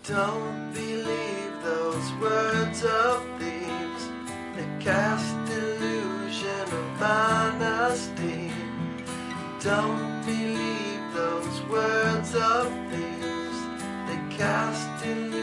Don't believe those words of thieves. They cast illusion of honesty. Don't believe those words of thieves. They cast illusion